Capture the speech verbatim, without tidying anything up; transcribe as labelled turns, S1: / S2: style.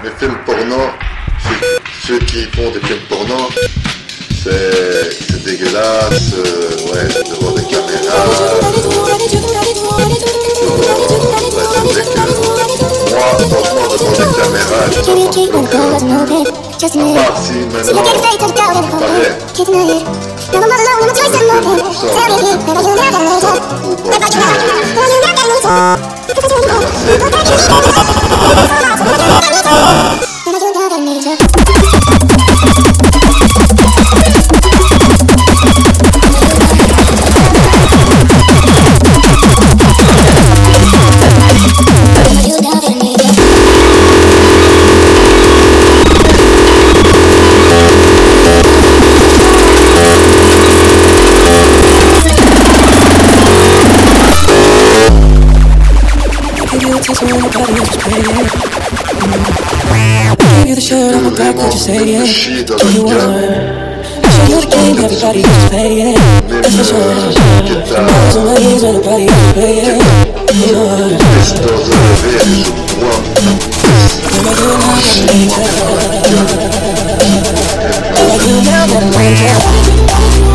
S1: les films porno, ceux, ceux qui font des films porno, c'est, c'est dégueulasse, euh, ouais, devant des caméras, euh, ouais, c'est vrai que moi, franchement, devant des caméras, je peux pas me bloquer. À part si maintenant, pareil, je fais tout ça, au
S2: Give you the shirt on my back, could you say it? Do you want? I show you the game, everybody just play it. That's for sure. I'm always on my knees when the party is playing. You know what? Am I doing now that I'm later? Am I doing now that I'm later?